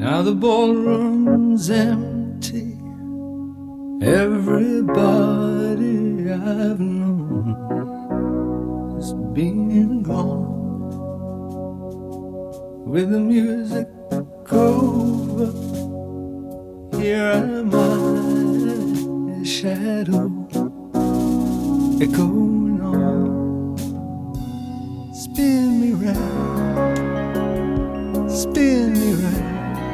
Now the ballroom's empty. Everybody I've known has been gone. With the music over, here am I, a shadow echoing on. Spin me round, spin